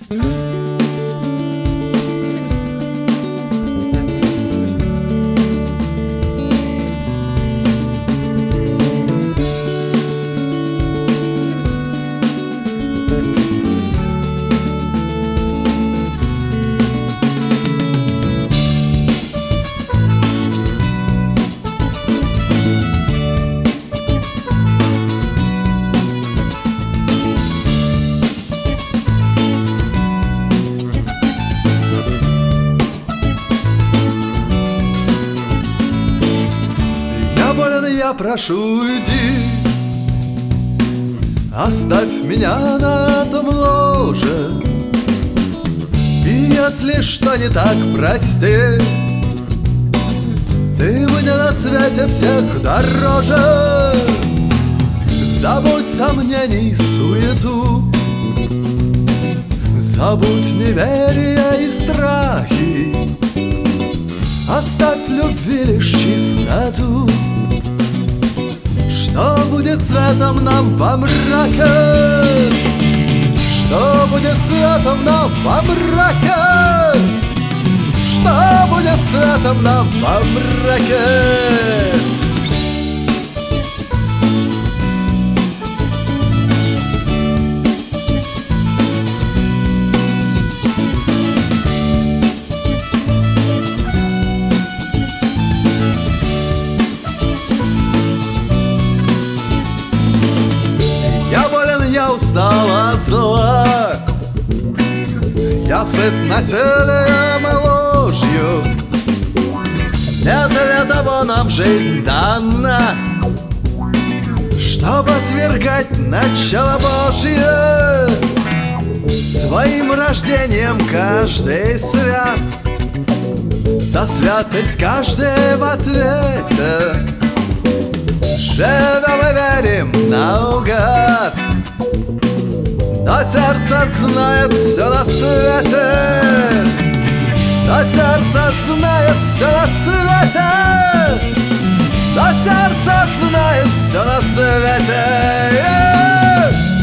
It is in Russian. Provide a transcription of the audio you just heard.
Я прошу, иди, оставь меня на этом ложе. И если что не так, прости, ты мне на свете всех дороже. Забудь сомнений, суету, забудь неверия и страхи, оставь любви лишь чистоту. Что будет светом нам во мраке? Что будет светом нам во мраке? Что будет светом нам во мраке? Я устал от зла, я сыт насилием и ложью. Не для того нам жизнь дана, чтобы отвергать начало Божье. Своим рождением каждый свят, за святость каждый в ответе. Живем и верим наугад, но сердце знает все на свете. Но сердце знает все на свете. Но сердце знает все на свете.